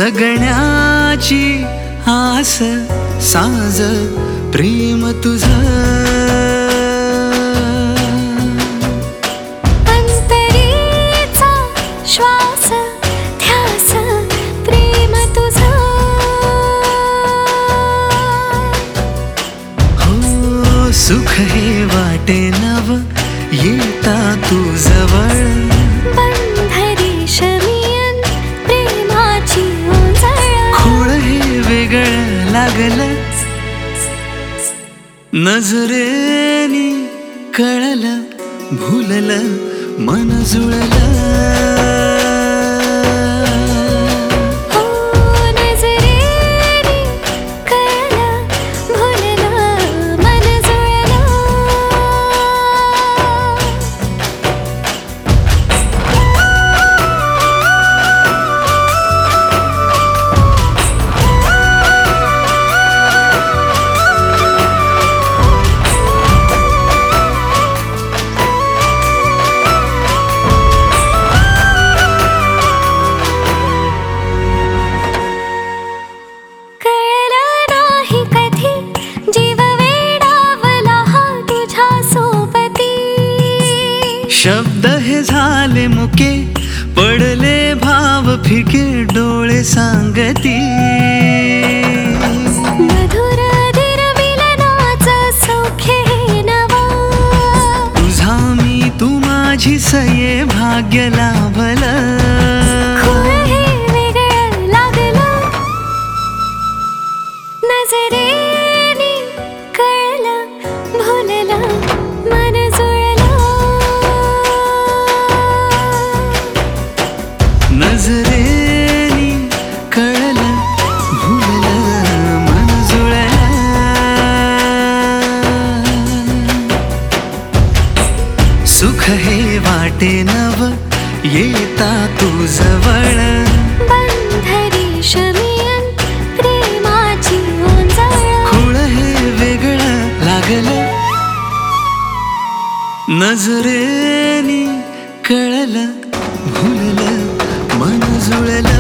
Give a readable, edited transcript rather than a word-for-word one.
जगण्याची आस साज प्रेम तुझं अंतरीचा श्वास ध्यास प्रेम तुझं हो सुख हे वाटे नव येता तू जवळ बंधरेशमियन प्रेमाची ओंजळ खोळ हे वेगळं लागलं नजरेनी कळलं भुललं मन जुळलं हो नजरेनी कळलं भुललं मन जुळलं कळलं नाही कधी जीव वेडावला हा तुझ्या सोबती शब्द हे झाले मुके पडले भाव फिके डोळे सांगती मधुर धीर मिलनाचं सौख्य हे नवा तुझा मी तू माझी सये भाग्य लाभलं खूळ हे वेगळं लागलं नजरेनी कळलं भुललं मन जुळलं नजरेनी कळलं भुललं मन जुळलं सुख हे वाटे नव येता तू जवळ बंधरेशमियन प्रेमाची ओंजळ खोळ हे वेगळं लागलं नजरेनी कळलं भुललं मन जुळलं